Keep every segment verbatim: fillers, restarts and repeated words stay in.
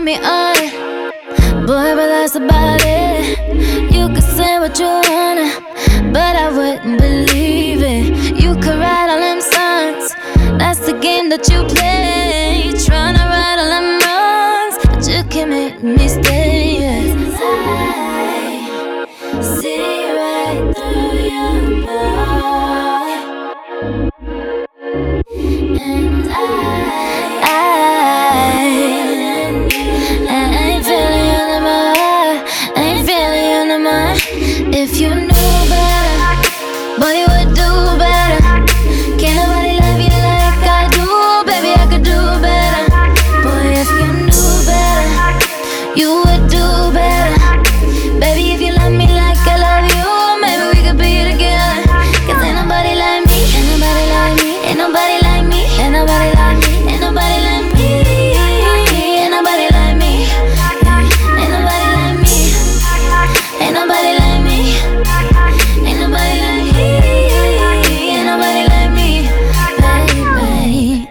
turn me on, boy, but that's about it. You could say what you wanna, but I wouldn't believe it. You could write all them songs, that's the game that you play. Tryna right all them wrongs, but you can make me stay. Yes, I see right through your boy, and I, I, I ain't feeling you no more. I ain't feeling you no more. If you knew better, boy, you would do better. Can't nobody love you like I do, baby, I could do better. Boy, if you knew better, you would do better. Baby, if you love me like I love you, maybe we could be together. Cause ain't nobody like me, ain't nobody like me, ain't nobody like me, ain't nobody like me, ain't nobody like me, ain't nobody like me, ain't nobody like me, ain't nobody like me, ain't nobody like me, ain't nobody like me, baby.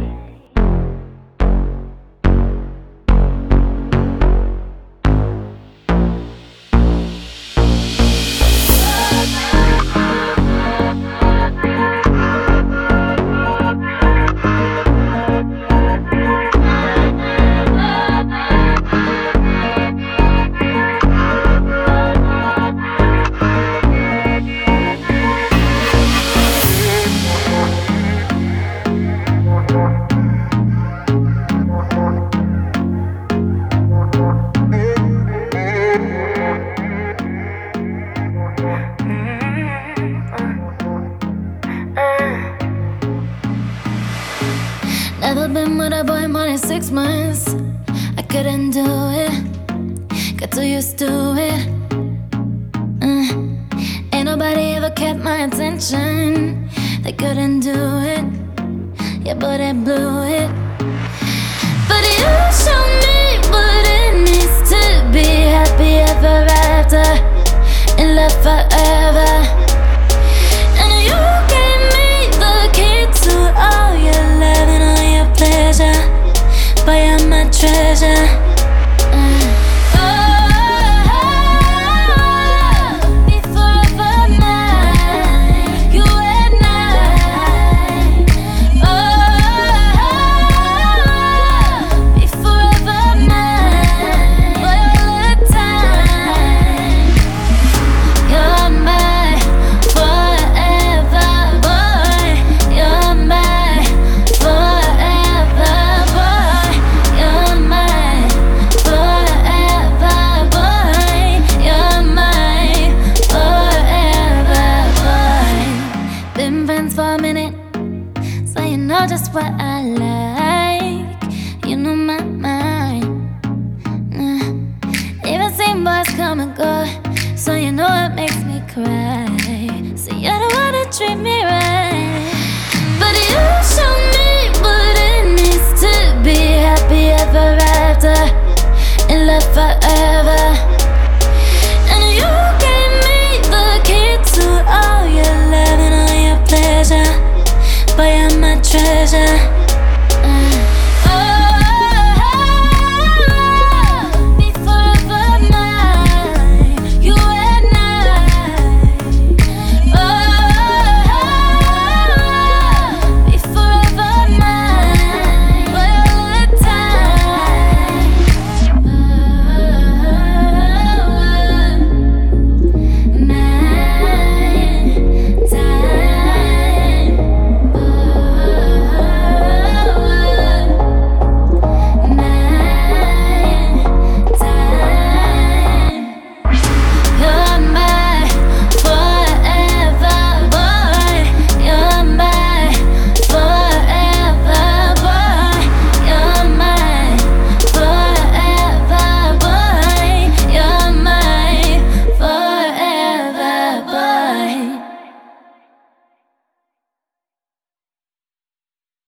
Never been with a boy more than six months. I couldn't do it, got too used to it. uh, Ain't nobody ever kept my attention. They couldn't do it, yeah, but they blew it. But you showed me what it needs to be happy ever after, in love forever. And you gave me the key to all your love and all your pleasure. Boy, you're my treasure. uh. Oh, be forever mine, you and I. Oh, be forever mine, all the time. You're my forever boy, you're my forever boy, you're my forever boy, you're my forever boy. Been friends for a minute, so you know just what I like. You know my mind. uh, Even seen boys come and go, so you know it makes me cry. So you're the one that treat me